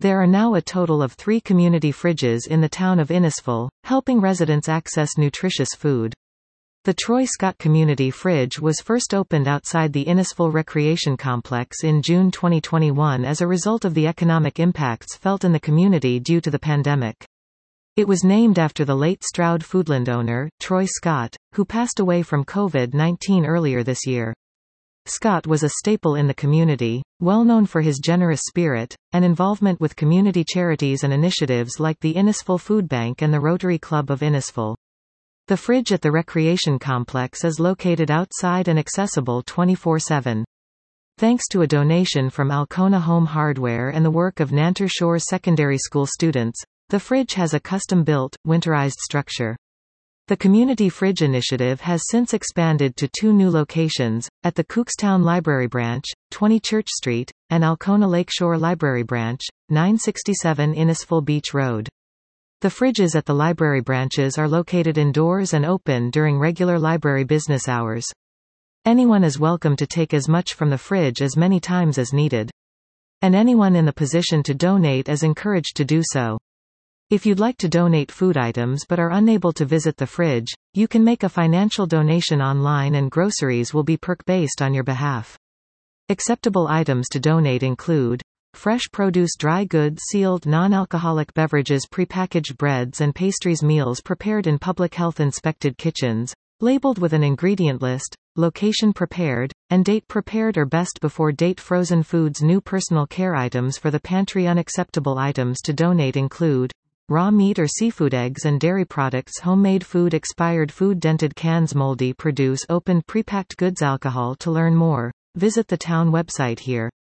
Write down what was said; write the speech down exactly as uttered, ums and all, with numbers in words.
There are now a total of three community fridges in the town of Innisfil, helping residents access nutritious food. The Troy Scott Community Fridge was first opened outside the Innisfil Recreation Complex in June twenty twenty-one as a result of the economic impacts felt in the community due to the pandemic. It was named after the late Stroud Foodland owner, Troy Scott, who passed away from COVID nineteen earlier this year. Scott was a staple in the community, well known for his generous spirit, and involvement with community charities and initiatives like the Innisfil Food Bank and the Rotary Club of Innisfil. The fridge at the recreation complex is located outside and accessible twenty-four seven. Thanks to a donation from Alcona Home Hardware and the work of Nanter Shores Secondary School students, the fridge has a custom-built, winterized structure. The Community Fridge Initiative has since expanded to two new locations, at the Cookstown Library Branch, twenty Church Street, and Alcona Lakeshore Library Branch, nine sixty-seven Innisfil Beach Road. The fridges at the library branches are located indoors and open during regular library business hours. Anyone is welcome to take as much from the fridge as many times as needed. And anyone in the position to donate is encouraged to do so. If you'd like to donate food items but are unable to visit the fridge, you can make a financial donation online and groceries will be perk-based on your behalf. Acceptable items to donate include fresh produce, dry goods, sealed non-alcoholic beverages, prepackaged breads and pastries, meals prepared in public health inspected kitchens, labeled with an ingredient list, location prepared, and date prepared or best before date frozen foods. New personal care items for the pantry. Unacceptable items to donate include raw meat or seafood, eggs and dairy products, homemade food, expired food, dented cans, moldy produce, opened prepacked goods. Alcohol. To learn more, visit the town website here.